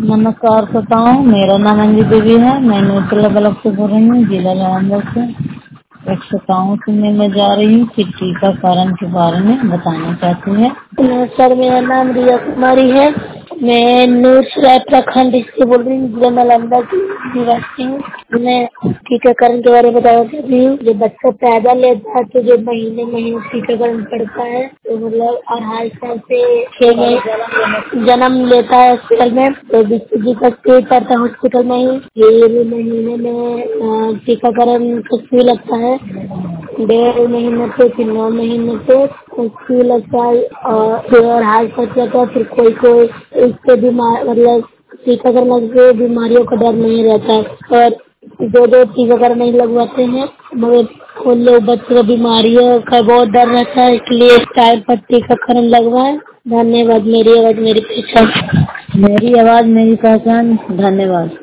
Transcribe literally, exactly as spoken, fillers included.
नमस्कार बताऊँ, मेरा नाम अंजू देवी है। मैं न्यूट्रल ब्लॉक से बोल रही हूँ, जिला नालंदा से। एक सताऊं सुनने में जा रही हूँ कि टीकाकरण के बारे में बताना चाहती है। सर, मेरा नाम रिया कुमारी है। मैं नूरसराय प्रखंड से बोल रही हूँ, जिला नालंदा की निवासी हूँ। मैं टीकाकरण के बारे में बताना चाहती हूँ। जो बच्चा पैदा लेता है तो जो महीने महीने टीकाकरण पड़ता है, तो मतलब अढ़ाई साल से छह महीने जन्म लेता है हॉस्पिटल में, तो बीसीजी का स्टे पड़ता है हॉस्पिटल में ही। ये महीने में टीकाकरण का सुई लगता है, डेढ़ महीने से फिर नौ महीने से सुई लगता है और फिर अढ़ाई साल लगता है। फिर कोई कोई इससे बीमार मतलब टीकाकरण लगने से बीमारियों का डर नहीं रहता है, और जो जो टीकाकरण नहीं लगवाते हैं मगर उन लोग बच्चों को बीमारियों का बहुत डर रहता है, इसलिए टाइम पर टीकाकरण लगवाएं। धन्यवाद। मेरी आवाज मेरी पहचान। मेरी आवाज मेरी पहचान। धन्यवाद।